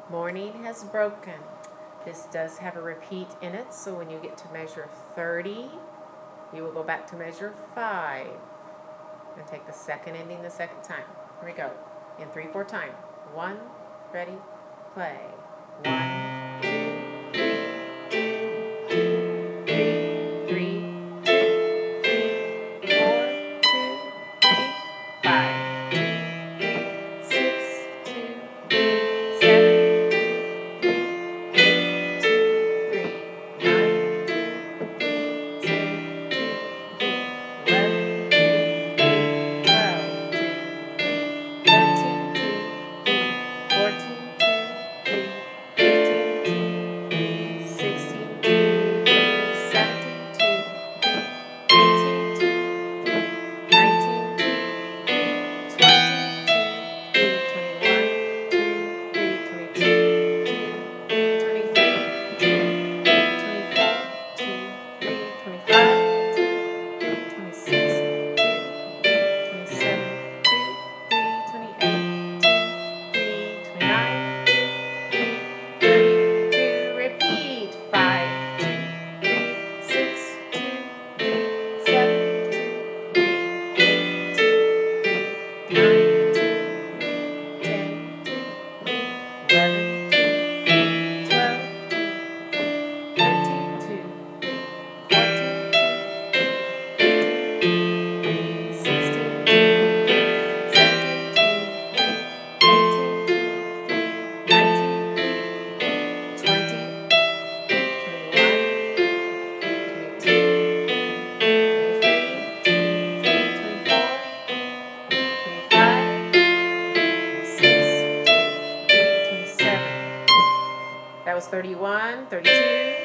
Morning has broken. This does have a repeat in it, so when you get to measure 30, you will go back to measure 5 and take the second ending the second time. Here we go. In 3/4 time. 1, ready, play. 1, 2, 3, 3, 2, 3, 4, 2, 3, 5, 6, 2, 7, 8, 2, 3, 9, 10, 11, 12, 13, 14, 15, 16, 17, 18, 19, repeat. 5, 6, 7, 8, 9, 10, 11, 12, 13, 14, 15, 16, 17, 18, 19, 20, 21, 22, 23, 24, 25, 26, 27. That was 31, 32,